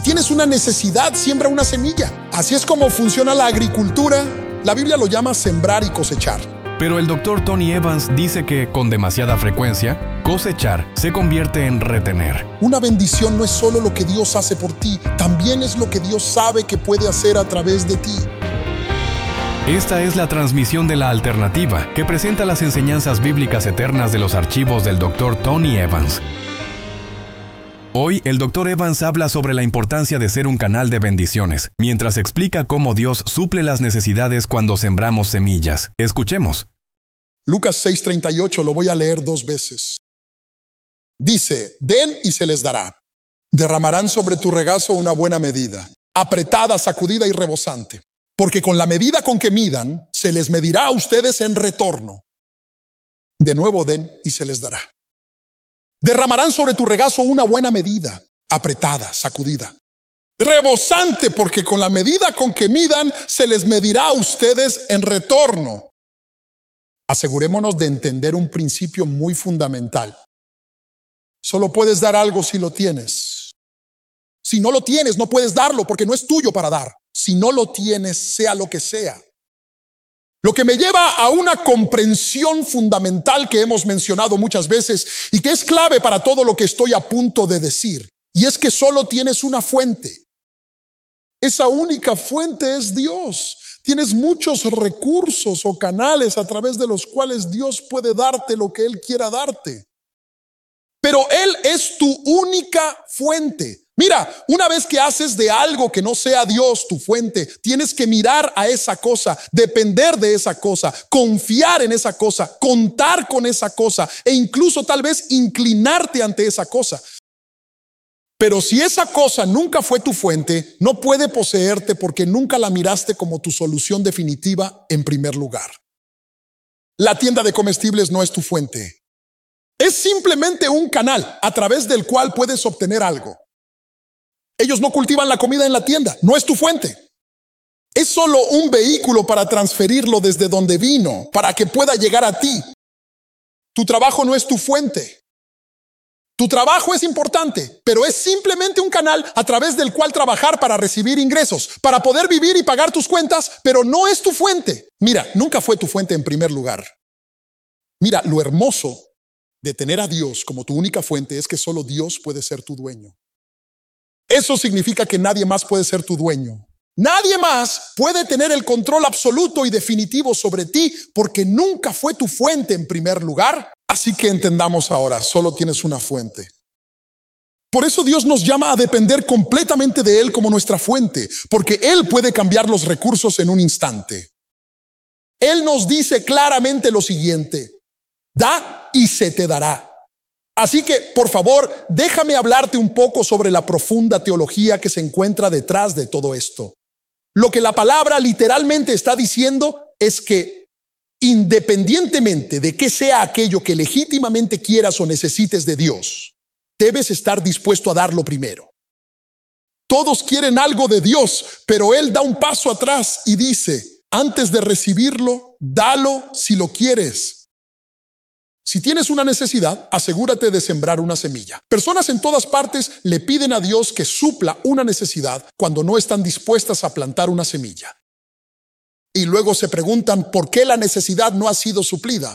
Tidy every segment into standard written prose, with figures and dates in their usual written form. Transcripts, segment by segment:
tienes una necesidad, siembra una semilla. Así es como funciona la agricultura. La Biblia lo llama sembrar y cosechar. Pero el Dr. Tony Evans dice que, con demasiada frecuencia, cosechar se convierte en retener. Una bendición no es solo lo que Dios hace por ti, también es lo que Dios sabe que puede hacer a través de ti. Esta es la transmisión de La Alternativa, que presenta las enseñanzas bíblicas eternas de los archivos del Dr. Tony Evans. Hoy, el Dr. Evans habla sobre la importancia de ser un canal de bendiciones, mientras explica cómo Dios suple las necesidades cuando sembramos semillas. Escuchemos. Lucas 6:38, lo voy a leer 2 veces. Dice, den y se les dará. Derramarán sobre tu regazo una buena medida, apretada, sacudida y rebosante. Porque con la medida con que midan, se les medirá a ustedes en retorno. De nuevo den y se les dará. Derramarán sobre tu regazo una buena medida, apretada, sacudida, rebosante, porque con la medida con que midan, se les medirá a ustedes en retorno. Asegurémonos de entender un principio muy fundamental. Solo puedes dar algo si lo tienes. Si no lo tienes, no puedes darlo porque no es tuyo para dar. Si no lo tienes, sea lo que sea. Lo que me lleva a una comprensión fundamental que hemos mencionado muchas veces y que es clave para todo lo que estoy a punto de decir. Y es que solo tienes una fuente. Esa única fuente es Dios. Tienes muchos recursos o canales a través de los cuales Dios puede darte lo que Él quiera darte. Pero Él es tu única fuente. Mira, una vez que haces de algo que no sea Dios tu fuente, tienes que mirar a esa cosa, depender de esa cosa, confiar en esa cosa, contar con esa cosa e incluso tal vez inclinarte ante esa cosa. Pero si esa cosa nunca fue tu fuente, no puede poseerte porque nunca la miraste como tu solución definitiva en primer lugar. La tienda de comestibles no es tu fuente. Es simplemente un canal a través del cual puedes obtener algo. Ellos no cultivan la comida en la tienda, no es tu fuente. Es solo un vehículo para transferirlo desde donde vino, para que pueda llegar a ti. Tu trabajo no es tu fuente. Tu trabajo es importante, pero es simplemente un canal a través del cual trabajar para recibir ingresos, para poder vivir y pagar tus cuentas, pero no es tu fuente. Mira, nunca fue tu fuente en primer lugar. Mira, lo hermoso de tener a Dios como tu única fuente es que solo Dios puede ser tu dueño. Eso significa que nadie más puede ser tu dueño. Nadie más puede tener el control absoluto y definitivo sobre ti porque nunca fue tu fuente en primer lugar. Así que entendamos ahora, solo tienes una fuente. Por eso Dios nos llama a depender completamente de Él como nuestra fuente, porque Él puede cambiar los recursos en un instante. Él nos dice claramente lo siguiente: da y se te dará. Así que, por favor, déjame hablarte un poco sobre la profunda teología que se encuentra detrás de todo esto. Lo que la palabra literalmente está diciendo es que, independientemente de qué sea aquello que legítimamente quieras o necesites de Dios, debes estar dispuesto a darlo primero. Todos quieren algo de Dios, pero Él da un paso atrás y dice: antes de recibirlo, dalo si lo quieres. Si tienes una necesidad, asegúrate de sembrar una semilla. Personas en todas partes le piden a Dios que supla una necesidad cuando no están dispuestas a plantar una semilla. Y luego se preguntan por qué la necesidad no ha sido suplida.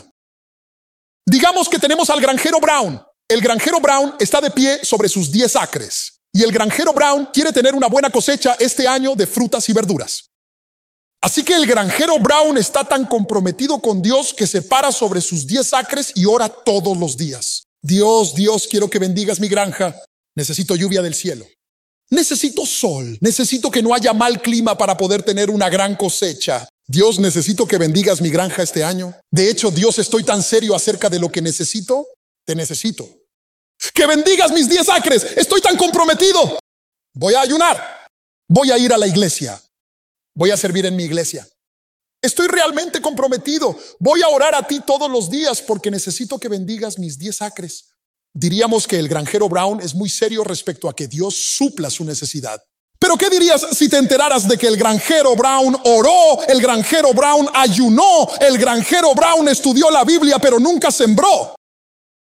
Digamos que tenemos al granjero Brown. El granjero Brown está de pie sobre sus 10 acres. Y el granjero Brown quiere tener una buena cosecha este año de frutas y verduras. Así que el granjero Brown está tan comprometido con Dios que se para sobre sus 10 acres y ora todos los días. Dios, quiero que bendigas mi granja. Necesito lluvia del cielo. Necesito sol. Necesito que no haya mal clima para poder tener una gran cosecha. Dios, necesito que bendigas mi granja este año. De hecho, Dios, estoy tan serio acerca de lo que necesito. Te necesito. Que bendigas mis 10 acres. Estoy tan comprometido. Voy a ayunar. Voy a ir a la iglesia. Voy a servir en mi iglesia. Estoy realmente comprometido. Voy a orar a ti todos los días porque necesito que bendigas mis 10 acres. Diríamos que el granjero Brown es muy serio respecto a que Dios supla su necesidad. Pero ¿qué dirías si te enteraras de que el granjero Brown oró, el granjero Brown ayunó, el granjero Brown estudió la Biblia pero nunca sembró?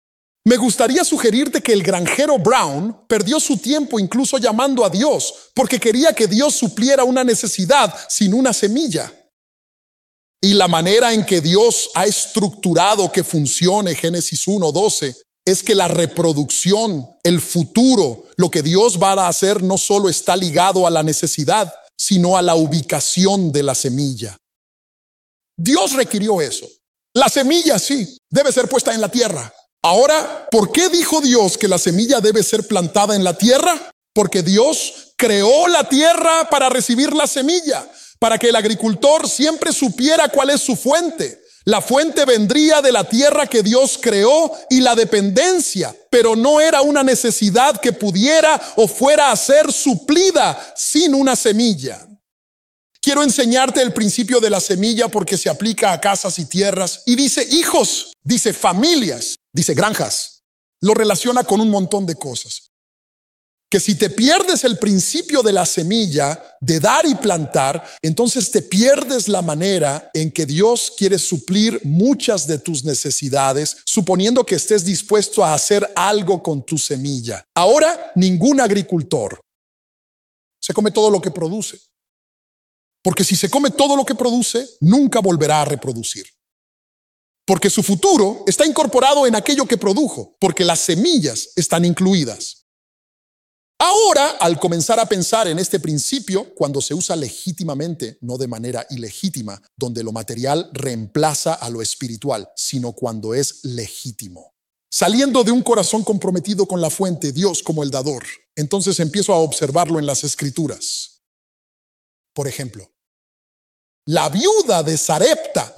Me gustaría sugerirte que el granjero Brown perdió su tiempo incluso llamando a Dios, porque quería que Dios supliera una necesidad sin una semilla. Y la manera en que Dios ha estructurado que funcione Génesis 1:12 es que la reproducción, el futuro, lo que Dios va a hacer no solo está ligado a la necesidad, sino a la ubicación de la semilla. Dios requirió eso. La semilla sí, debe ser puesta en la tierra. Ahora, ¿por qué dijo Dios que la semilla debe ser plantada en la tierra? Porque Dios creó la tierra para recibir la semilla, para que el agricultor siempre supiera cuál es su fuente. La fuente vendría de la tierra que Dios creó y la dependencia, pero no era una necesidad que pudiera o fuera a ser suplida sin una semilla. Quiero enseñarte el principio de la semilla porque se aplica a casas y tierras. Y dice hijos, dice familias, dice granjas. Lo relaciona con un montón de cosas. Que si te pierdes el principio de la semilla, de dar y plantar, entonces te pierdes la manera en que Dios quiere suplir muchas de tus necesidades, suponiendo que estés dispuesto a hacer algo con tu semilla. Ahora, ningún agricultor se come todo lo que produce. Porque si se come todo lo que produce, nunca volverá a reproducir. Porque su futuro está incorporado en aquello que produjo, porque las semillas están incluidas. Ahora, al comenzar a pensar en este principio, cuando se usa legítimamente, no de manera ilegítima, donde lo material reemplaza a lo espiritual, sino cuando es legítimo. Saliendo de un corazón comprometido con la fuente, Dios como el dador, entonces empiezo a observarlo en las Escrituras. Por ejemplo, la viuda de Sarepta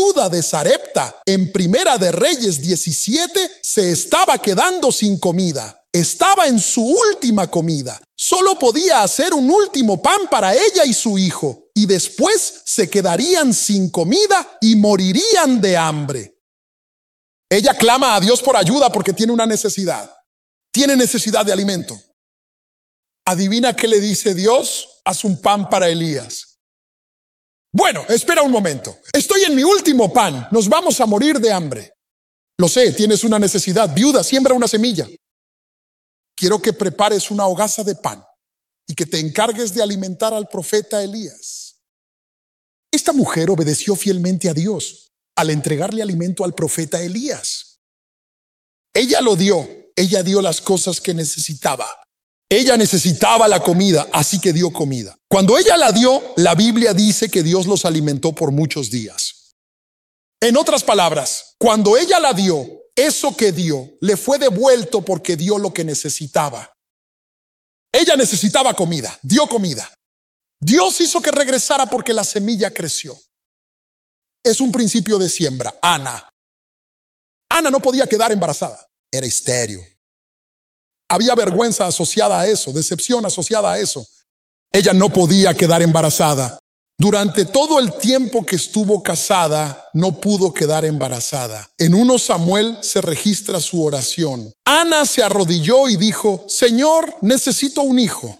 en Primera de Reyes 17 se estaba quedando sin comida. Estaba en su última comida. Solo podía hacer un último pan para ella y su hijo. Y después se quedarían sin comida y morirían de hambre. Ella clama a Dios por ayuda porque tiene una necesidad. Tiene necesidad de alimento. ¿Adivina qué le dice Dios? Haz un pan para Elías. Bueno, espera un momento. Estoy en mi último pan. Nos vamos a morir de hambre. Lo sé, tienes una necesidad. Viuda, siembra una semilla. Quiero que prepares una hogaza de pan y que te encargues de alimentar al profeta Elías. Esta mujer obedeció fielmente a Dios al entregarle alimento al profeta Elías. Ella lo dio. Ella dio las cosas que necesitaba. Ella necesitaba la comida, así que dio comida. Cuando ella la dio, la Biblia dice que Dios los alimentó por muchos días. En otras palabras, cuando ella la dio, eso que dio le fue devuelto porque dio lo que necesitaba. Ella necesitaba comida, dio comida. Dios hizo que regresara porque la semilla creció. Es un principio de siembra. Ana no podía quedar embarazada, era estéril. Había vergüenza asociada a eso, decepción asociada a eso. Ella no podía quedar embarazada. Durante todo el tiempo que estuvo casada, no pudo quedar embarazada. En 1 Samuel se registra su oración. Ana se arrodilló y dijo: Señor, necesito un hijo.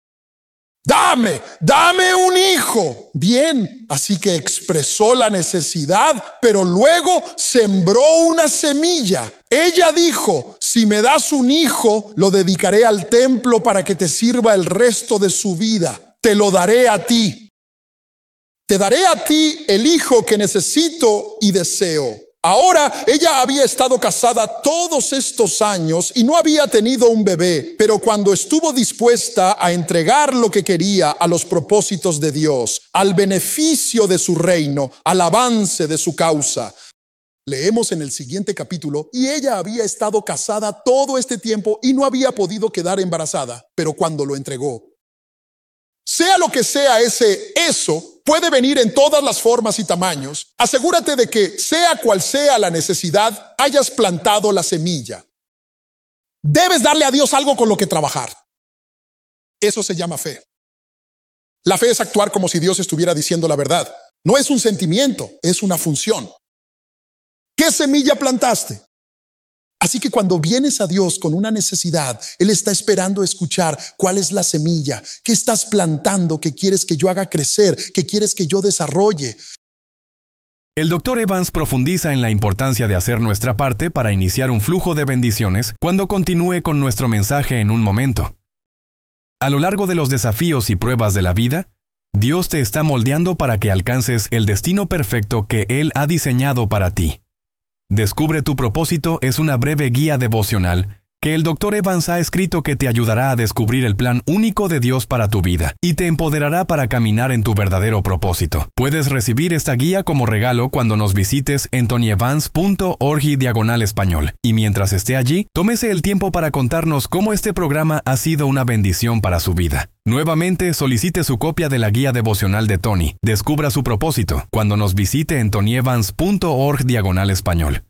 Dame un hijo. Bien, así que expresó la necesidad, pero luego sembró una semilla. Ella dijo: si me das un hijo, lo dedicaré al templo para que te sirva el resto de su vida. Te lo daré a ti. Te daré a ti el hijo que necesito y deseo. Ahora, ella había estado casada todos estos años y no había tenido un bebé, pero cuando estuvo dispuesta a entregar lo que quería a los propósitos de Dios, al beneficio de su reino, al avance de su causa, leemos en el siguiente capítulo, y ella había estado casada todo este tiempo y no había podido quedar embarazada, pero cuando lo entregó, sea lo que sea eso puede venir en todas las formas y tamaños. Asegúrate de que, sea cual sea la necesidad, hayas plantado la semilla. Debes darle a Dios algo con lo que trabajar. Eso se llama fe. La fe es actuar como si Dios estuviera diciendo la verdad. No es un sentimiento, es una función. ¿Qué semilla plantaste? Así que cuando vienes a Dios con una necesidad, Él está esperando escuchar cuál es la semilla, qué estás plantando, qué quieres que yo haga crecer, qué quieres que yo desarrolle. El Dr. Evans profundiza en la importancia de hacer nuestra parte para iniciar un flujo de bendiciones cuando continúe con nuestro mensaje en un momento. A lo largo de los desafíos y pruebas de la vida, Dios te está moldeando para que alcances el destino perfecto que Él ha diseñado para ti. Descubre tu propósito es una breve guía devocional que el Dr. Evans ha escrito que te ayudará a descubrir el plan único de Dios para tu vida y te empoderará para caminar en tu verdadero propósito. Puedes recibir esta guía como regalo cuando nos visites en tonyevans.org/español. Y mientras esté allí, tómese el tiempo para contarnos cómo este programa ha sido una bendición para su vida. Nuevamente, solicite su copia de la guía devocional de Tony. Descubra su propósito cuando nos visite en tonyevans.org/español.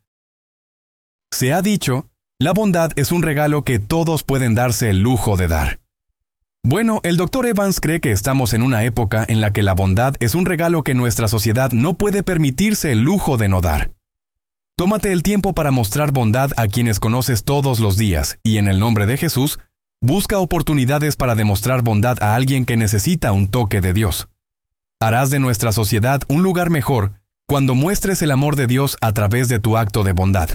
Se ha dicho, la bondad es un regalo que todos pueden darse el lujo de dar. Bueno, el Dr. Evans cree que estamos en una época en la que la bondad es un regalo que nuestra sociedad no puede permitirse el lujo de no dar. Tómate el tiempo para mostrar bondad a quienes conoces todos los días y en el nombre de Jesús, busca oportunidades para demostrar bondad a alguien que necesita un toque de Dios. Harás de nuestra sociedad un lugar mejor cuando muestres el amor de Dios a través de tu acto de bondad.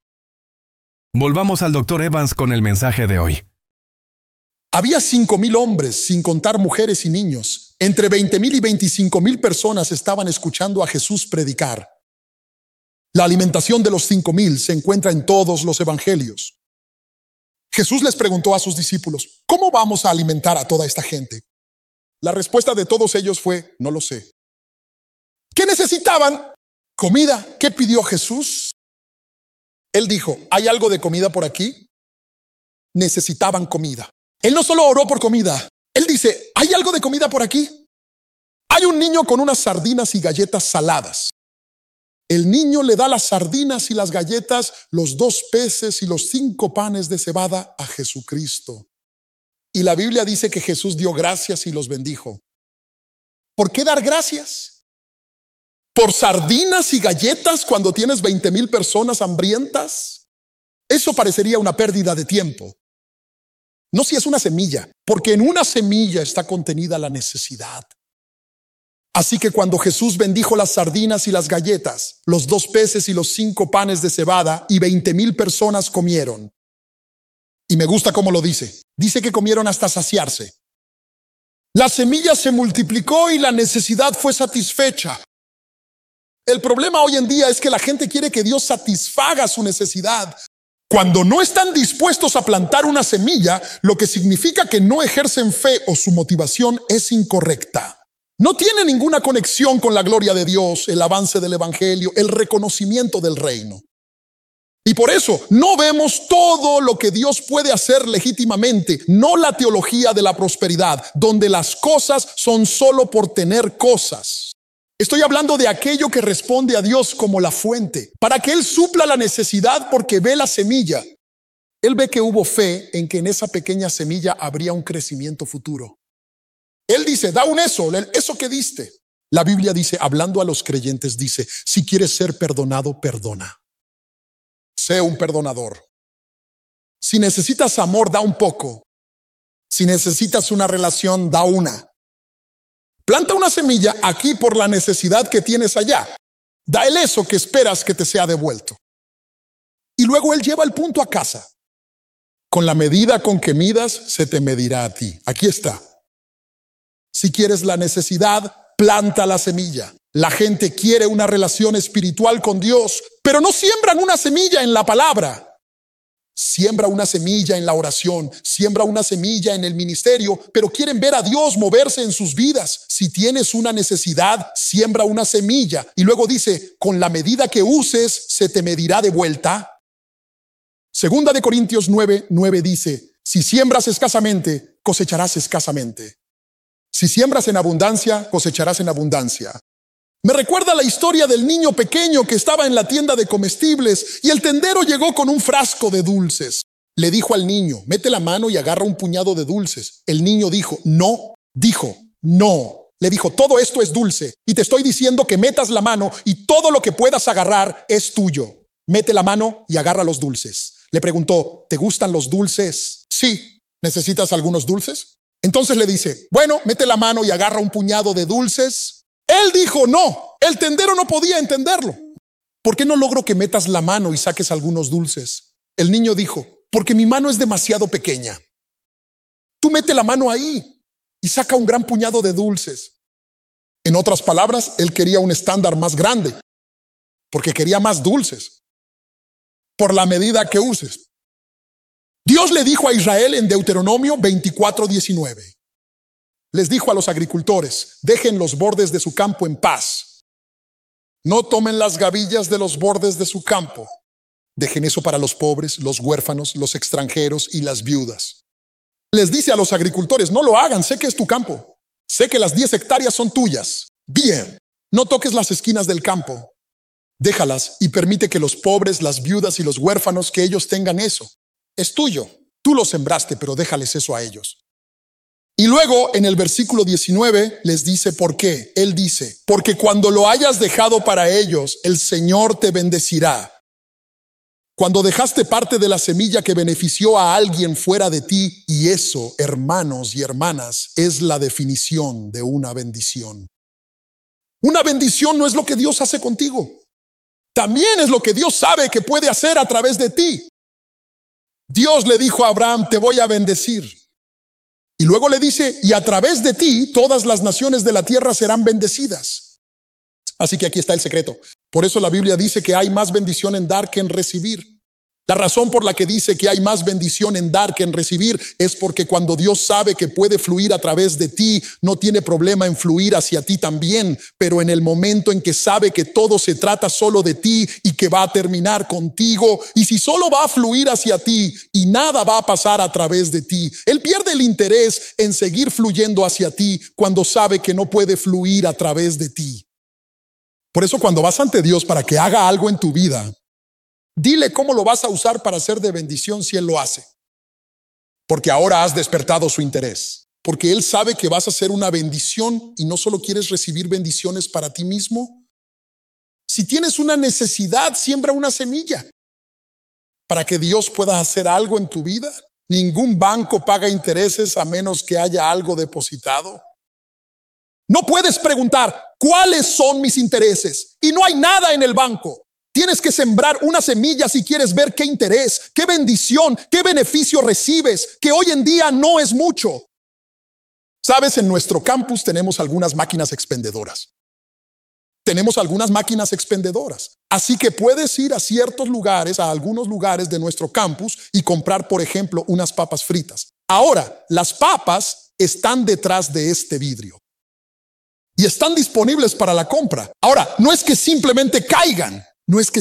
Volvamos al Dr. Evans con el mensaje de hoy. Había 5,000 hombres, sin contar mujeres y niños. Entre 20,000 y 25,000 personas estaban escuchando a Jesús predicar. La alimentación de los 5,000 se encuentra en todos los evangelios. Jesús les preguntó a sus discípulos, ¿cómo vamos a alimentar a toda esta gente? La respuesta de todos ellos fue, no lo sé. ¿Qué necesitaban? Comida. ¿Qué pidió Jesús? Él dijo, ¿hay algo de comida por aquí? Necesitaban comida. Él no solo oró por comida. Él dice, ¿hay algo de comida por aquí? Hay un niño con unas sardinas y galletas saladas. El niño le da las sardinas y las galletas, los 2 peces y los 5 panes de cebada a Jesucristo. Y la Biblia dice que Jesús dio gracias y los bendijo. ¿Por qué dar gracias? ¿Por sardinas y galletas cuando tienes 20,000 personas hambrientas? Eso parecería una pérdida de tiempo. No si es una semilla, porque en una semilla está contenida la necesidad. Así que cuando Jesús bendijo las sardinas y las galletas, los 2 peces y los 5 panes de cebada, y 20,000 personas comieron. Y me gusta cómo lo dice. Dice que comieron hasta saciarse. La semilla se multiplicó y la necesidad fue satisfecha. El problema hoy en día es que la gente quiere que Dios satisfaga su necesidad, cuando no están dispuestos a plantar una semilla, lo que significa que no ejercen fe o su motivación es incorrecta. No tiene ninguna conexión con la gloria de Dios, el avance del evangelio, el reconocimiento del reino. Y por eso no vemos todo lo que Dios puede hacer legítimamente, no la teología de la prosperidad, donde las cosas son solo por tener cosas. Estoy hablando de aquello que responde a Dios como la fuente, para que Él supla la necesidad porque ve la semilla. Él ve que hubo fe en que en esa pequeña semilla habría un crecimiento futuro. Él dice, da un eso que diste. La Biblia dice, hablando a los creyentes, dice, si quieres ser perdonado, perdona. Sé un perdonador. Si necesitas amor, da un poco. Si necesitas una relación, da una. Planta una semilla aquí por la necesidad que tienes allá. Da el eso que esperas que te sea devuelto. Y luego Él lleva el punto a casa. Con la medida con que midas, se te medirá a ti. Aquí está. Si quieres la necesidad, planta la semilla. La gente quiere una relación espiritual con Dios, pero no siembran una semilla en la palabra. Siembra una semilla en la oración, siembra una semilla en el ministerio, pero quieren ver a Dios moverse en sus vidas. Si tienes una necesidad, siembra una semilla. Y luego dice, con la medida que uses, se te medirá de vuelta. Segunda de Corintios 9:9 dice, si siembras escasamente, cosecharás escasamente. Si siembras en abundancia, cosecharás en abundancia. Me recuerda la historia del niño pequeño que estaba en la tienda de comestibles y el tendero llegó con un frasco de dulces. Le dijo al niño, mete la mano y agarra un puñado de dulces. El niño dijo, no. Le dijo, todo esto es dulce y te estoy diciendo que metas la mano y todo lo que puedas agarrar es tuyo. Mete la mano y agarra los dulces. Le preguntó, ¿te gustan los dulces? Sí. ¿Necesitas algunos dulces? Entonces le dice, bueno, mete la mano y agarra un puñado de dulces. Él dijo no. El tendero no podía entenderlo. ¿Por qué no logro que metas la mano y saques algunos dulces? El niño dijo, porque mi mano es demasiado pequeña. Tú mete la mano ahí y saca un gran puñado de dulces. En otras palabras, él quería un estándar más grande, porque quería más dulces, por la medida que uses. Dios le dijo a Israel en Deuteronomio 24:19. Les dijo a los agricultores, dejen los bordes de su campo en paz. No tomen las gavillas de los bordes de su campo. Dejen eso para los pobres, los huérfanos, los extranjeros y las viudas. Les dice a los agricultores, no lo hagan, sé que es tu campo. Sé que las 10 hectáreas son tuyas. Bien, no toques las esquinas del campo. Déjalas y permite que los pobres, las viudas y los huérfanos, que ellos tengan eso. Es tuyo. Tú lo sembraste, pero déjales eso a ellos. Y luego en el versículo 19 les dice por qué. Él dice, porque cuando lo hayas dejado para ellos, el Señor te bendecirá. Cuando dejaste parte de la semilla que benefició a alguien fuera de ti, y eso, hermanos y hermanas, es la definición de una bendición. Una bendición no es lo que Dios hace contigo. También es lo que Dios sabe que puede hacer a través de ti. Dios le dijo a Abraham, te voy a bendecir. Y luego le dice, y a través de ti todas las naciones de la tierra serán bendecidas. Así que aquí está el secreto. Por eso la Biblia dice que hay más bendición en dar que en recibir. La razón por la que dice que hay más bendición en dar que en recibir es porque cuando Dios sabe que puede fluir a través de ti, no tiene problema en fluir hacia ti también. Pero en el momento en que sabe que todo se trata solo de ti y que va a terminar contigo, y si solo va a fluir hacia ti y nada va a pasar a través de ti, Él pierde el interés en seguir fluyendo hacia ti cuando sabe que no puede fluir a través de ti. Por eso cuando vas ante Dios para que haga algo en tu vida, dile cómo lo vas a usar para ser de bendición si Él lo hace. Porque ahora has despertado su interés. Porque Él sabe que vas a ser una bendición y no solo quieres recibir bendiciones para ti mismo. Si tienes una necesidad, siembra una semilla para que Dios pueda hacer algo en tu vida. Ningún banco paga intereses a menos que haya algo depositado. No puedes preguntar, ¿cuáles son mis intereses? Y no hay nada en el banco. Tienes que sembrar una semilla si quieres ver qué interés, qué bendición, qué beneficio recibes, que hoy en día no es mucho. Sabes, en nuestro campus tenemos algunas máquinas expendedoras. Así que puedes ir a ciertos lugares, a algunos lugares de nuestro campus y comprar, por ejemplo, unas papas fritas. Ahora, las papas están detrás de este vidrio y están disponibles para la compra. Ahora, no es que simplemente caigan. No es que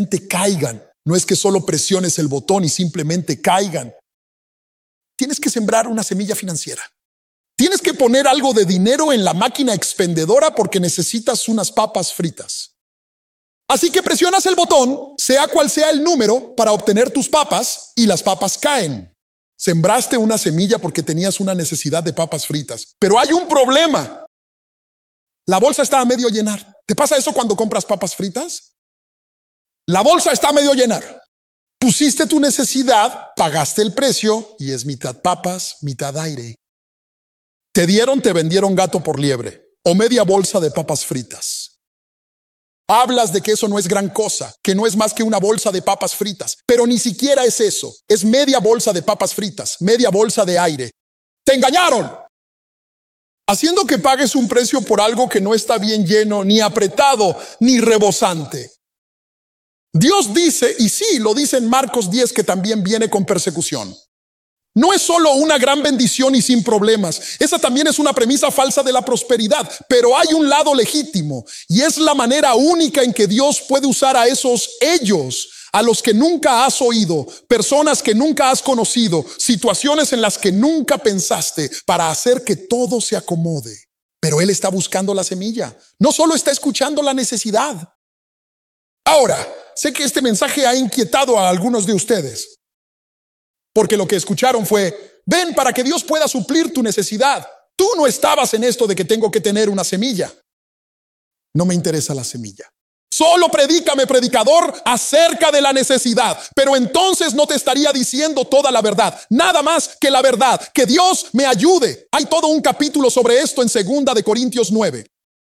solo presiones el botón y simplemente caigan. Tienes que sembrar una semilla financiera. Tienes que poner algo de dinero en la máquina expendedora porque necesitas unas papas fritas. Así que presionas el botón, sea cual sea el número, para obtener tus papas y las papas caen. Sembraste una semilla porque tenías una necesidad de papas fritas. Pero hay un problema. La bolsa está a medio llenar. ¿Te pasa eso cuando compras papas fritas? La bolsa está a medio llenar. Pusiste tu necesidad, pagaste el precio y es mitad papas, mitad aire. Te vendieron gato por liebre o media bolsa de papas fritas. Hablas de que eso no es gran cosa, que no es más que una bolsa de papas fritas, pero ni siquiera es eso. Es media bolsa de papas fritas, media bolsa de aire. ¡Te engañaron! Haciendo que pagues un precio por algo que no está bien lleno, ni apretado, ni rebosante. Dios dice, y sí, lo dice en Marcos 10, que también viene con persecución. No es solo una gran bendición y sin problemas. Esa también es una premisa falsa de la prosperidad, pero hay un lado legítimo y es la manera única en que Dios puede usar a ellos, a los que nunca has oído, personas que nunca has conocido, situaciones en las que nunca pensaste, para hacer que todo se acomode. Pero Él está buscando la semilla, no solo está escuchando la necesidad. Ahora, sé que este mensaje ha inquietado a algunos de ustedes, porque lo que escucharon fue, ven para que Dios pueda suplir tu necesidad. Tú no estabas en esto de que tengo que tener una semilla. No me interesa la semilla. Solo predícame, predicador, acerca de la necesidad, pero entonces no te estaría diciendo toda la verdad, nada más que la verdad, que Dios me ayude. Hay todo un capítulo sobre esto en 2 de Corintios 9.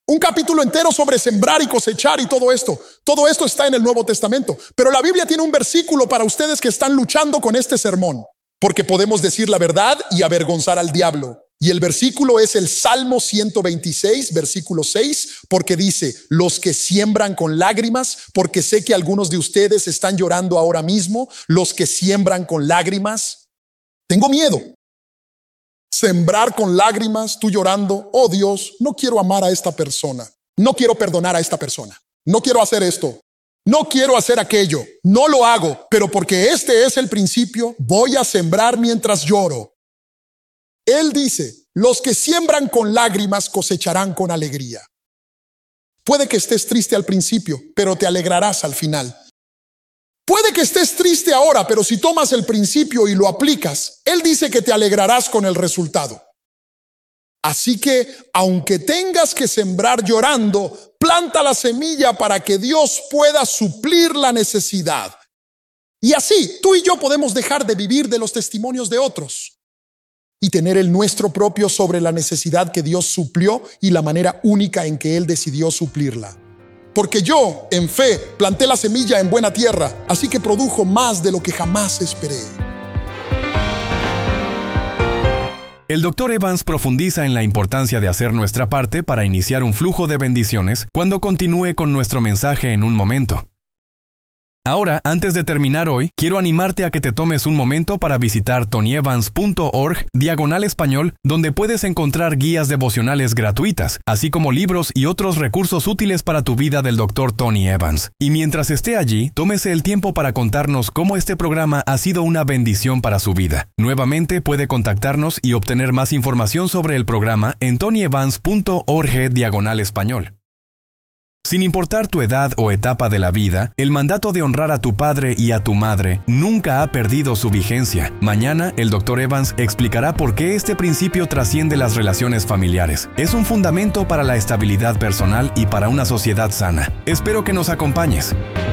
Un capítulo entero sobre sembrar y cosechar y todo esto. Todo esto está en el Nuevo Testamento. Pero la Biblia tiene un versículo para ustedes que están luchando con este sermón. Porque podemos decir la verdad y avergonzar al diablo. Y el versículo es el Salmo 126, versículo 6, porque dice, los que siembran con lágrimas, porque sé que algunos de ustedes están llorando ahora mismo, los que siembran con lágrimas. Tengo miedo. Sembrar con lágrimas, tú llorando, oh Dios, no quiero amar a esta persona, no quiero perdonar a esta persona, no quiero hacer esto, no quiero hacer aquello, no lo hago, pero porque este es el principio, voy a sembrar mientras lloro. Él dice, los que siembran con lágrimas cosecharán con alegría. Puede que estés triste al principio, pero te alegrarás al final. Puede que estés triste ahora, pero si tomas el principio y lo aplicas, Él dice que te alegrarás con el resultado. Así que, aunque tengas que sembrar llorando, planta la semilla para que Dios pueda suplir la necesidad. Y así, tú y yo podemos dejar de vivir de los testimonios de otros y tener el nuestro propio sobre la necesidad que Dios suplió y la manera única en que Él decidió suplirla. Porque yo, en fe, planté la semilla en buena tierra, así que produjo más de lo que jamás esperé. El Dr. Evans profundiza en la importancia de hacer nuestra parte para iniciar un flujo de bendiciones cuando continúe con nuestro mensaje en un momento. Ahora, antes de terminar hoy, quiero animarte a que te tomes un momento para visitar tonyevans.org/español, donde puedes encontrar guías devocionales gratuitas, así como libros y otros recursos útiles para tu vida del Dr. Tony Evans. Y mientras esté allí, tómese el tiempo para contarnos cómo este programa ha sido una bendición para su vida. Nuevamente, puede contactarnos y obtener más información sobre el programa en tonyevans.org/español. Sin importar tu edad o etapa de la vida, el mandato de honrar a tu padre y a tu madre nunca ha perdido su vigencia. Mañana, el Dr. Evans explicará por qué este principio trasciende las relaciones familiares. Es un fundamento para la estabilidad personal y para una sociedad sana. Espero que nos acompañes.